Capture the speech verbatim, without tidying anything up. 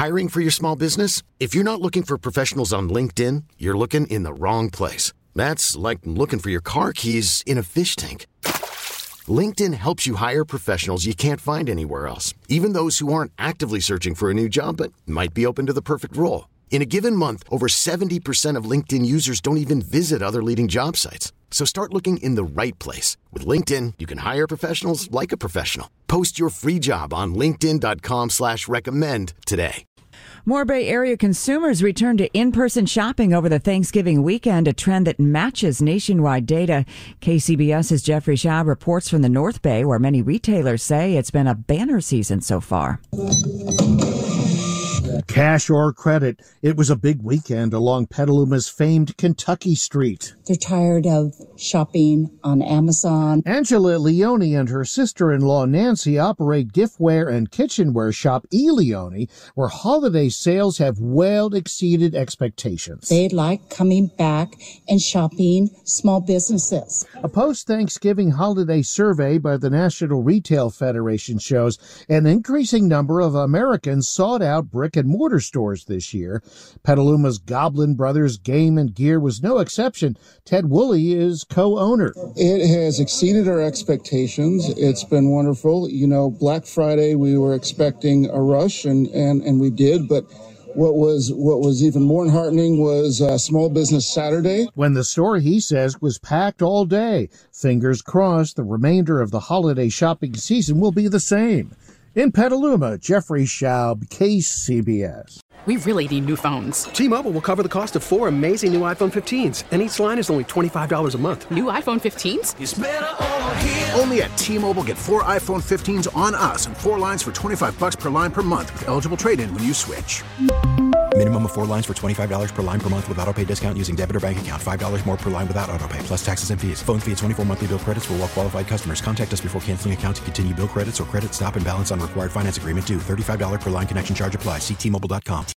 Hiring for your small business? If you're not looking for professionals on LinkedIn, you're looking in the wrong place. That's like looking for your car keys in a fish tank. LinkedIn helps you hire professionals you can't find anywhere else, even those who aren't actively searching for a new job but might be open to the perfect role. In a given month, over seventy percent of LinkedIn users don't even visit other leading job sites. So start looking in the right place. With LinkedIn, you can hire professionals like a professional. Post your free job on linkedin.com slash recommend today. More Bay Area consumers return to in-person shopping over the Thanksgiving weekend, a trend that matches nationwide data. KCBS's Jeffrey Schaub reports from the North Bay, where many retailers say it's been a banner season so far. Cash or credit, it was a big weekend along Petaluma's famed Kentucky Street. They're tired of shopping on Amazon. Angela Leone and her sister-in-law Nancy operate giftware and kitchenware shop E. Leone, where holiday sales have well exceeded expectations. They like coming back and shopping small businesses. A post-Thanksgiving holiday survey by the National Retail Federation shows an increasing number of Americans sought out brick-and-mortar stores this year. Petaluma's Goblin Brothers Game and Gear was no exception. Ted Woolley is co-owner. It has exceeded our expectations. It's been wonderful. You know, Black Friday, we were expecting a rush, and, and, and we did, but what was what was even more heartening was uh, Small Business Saturday, when the store, he says, was packed all day. Fingers crossed the remainder of the holiday shopping season will be the same. In Petaluma, Jeffrey Schaub, K C B S. We really need new phones. T-Mobile will cover the cost of four amazing new iPhone fifteens, and each line is only twenty-five dollars a month. New iPhone fifteens? It's better over here. Only at T-Mobile, get four iPhone fifteens on us and four lines for twenty-five dollars per line per month with eligible trade-in when you switch. Minimum of four lines for twenty-five dollars per line per month with autopay discount using debit or bank account. five dollars more per line without autopay, plus taxes and fees. Phone fee at twenty-four monthly bill credits for well-qualified customers. Contact us before canceling account to continue bill credits or credit stop and balance on required finance agreement due. thirty-five dollars per line connection charge applies. See T Mobile dot com.